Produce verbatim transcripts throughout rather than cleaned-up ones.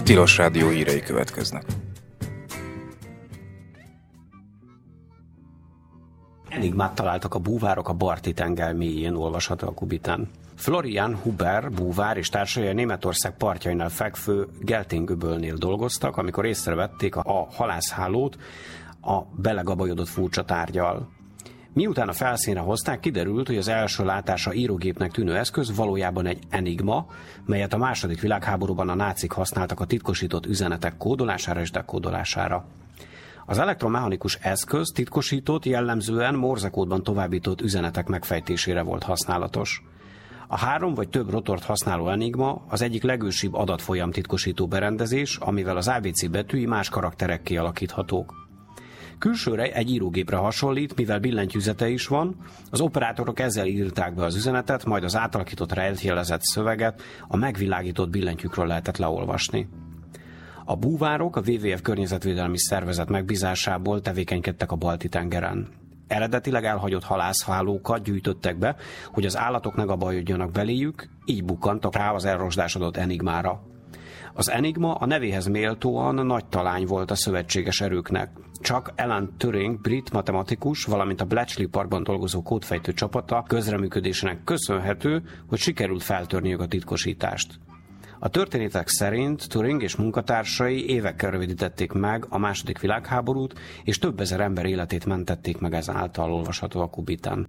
Tilos Rádió hírei következnek. Enigmát találtak a búvárok a Balti-tenger mélyén, olvasható a Kubitán. Florian Huber búvár és társai a Németország partjainál fekvő Geltén-öbölnél dolgoztak, amikor észrevették a halászhálót a belegabajodott furcsa tárggyal. Miután a felszínre hozták, kiderült, hogy az első látásra írógépnek tűnő eszköz valójában egy enigma, melyet a második világháborúban a nácik használtak a titkosított üzenetek kódolására és dekódolására. Az elektromechanikus eszköz titkosított, jellemzően morzekódban továbbított üzenetek megfejtésére volt használatos. A három vagy több rotort használó enigma az egyik legősibb adatfolyam titkosító berendezés, amivel az á bé cé betűi más karakterekké alakíthatók. Külsőre egy írógépre hasonlít, mivel billentyűzete is van, az operátorok ezzel írták be az üzenetet, majd az átalakított rejtjelezett szöveget a megvilágított billentyűkről lehetett leolvasni. A búvárok a dupla vé vé ef környezetvédelmi szervezet megbízásából tevékenykedtek a Balti-tengeren. Eredetileg elhagyott halászhálókat gyűjtöttek be, hogy az állatok ne gabajodjanak beléjük, így bukkantak rá az elrosdásodott enigmára. Az enigma a nevéhez méltóan nagy talány volt a szövetséges erőknek. Csak Alan Turing, brit matematikus, valamint a Bletchley Parkban dolgozó kódfejtő csapata közreműködésének köszönhető, hogy sikerült feltörniük a titkosítást. A történetek szerint Turing és munkatársai évekkel rövidítették meg a második világháborút, és több ezer ember életét mentették meg ezáltal, olvasható a Kubitán.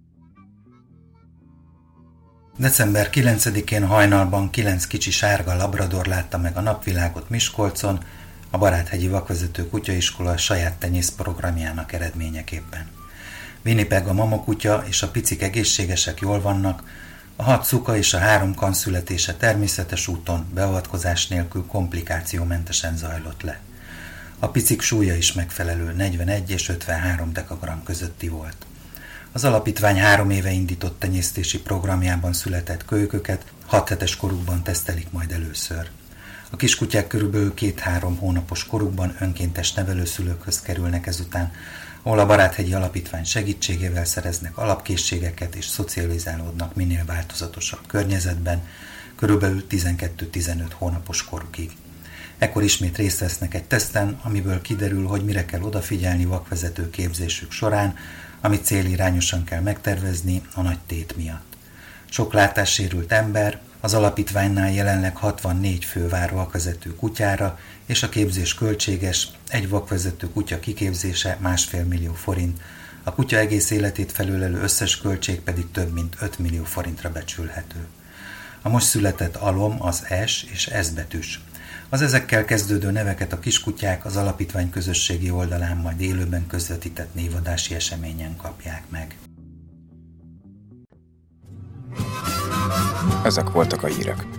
december kilencedikén hajnalban kilenc kicsi sárga labrador látta meg a napvilágot Miskolcon, a Baráthegyi Vakvezető Kutyaiskola saját tenyészprogramjának eredményeképpen. Winnipeg a mamakutya és a picik egészségesek, jól vannak, a hat szuka és a három kan születése természetes úton, beavatkozás nélkül komplikációmentesen zajlott le. A picik súlya is megfelelő, negyvenegy és ötvenhárom dekagram közötti volt. Az alapítvány három éve indított tenyésztési programjában született kölyköket hat hetes korukban tesztelik majd először. A kiskutyák körülbelül két-három hónapos korukban önkéntes nevelőszülőkhöz kerülnek ezután, ahol a Baráthegyi Alapítvány segítségével szereznek alapkészségeket és szocializálódnak minél változatosabb környezetben, körülbelül tizenkettő-tizenöt hónapos korukig. Ekkor ismét részt vesznek egy teszten, amiből kiderül, hogy mire kell odafigyelni vakvezető képzésük során, amit célirányosan kell megtervezni a nagy tét miatt. Sok látássérült ember, az alapítványnál jelenleg hatvannégy fő vár vakvezető kutyára, és a képzés költséges, egy vakvezető kutya kiképzése másfél millió forint, a kutya egész életét felülelő összes költség pedig több mint öt millió forintra becsülhető. A most született alom az S és S betűs. Az ezekkel kezdődő neveket a kiskutyák az alapítvány közösségi oldalán majd élőben közvetített névadási eseményen kapják meg. Ezek voltak a hírek.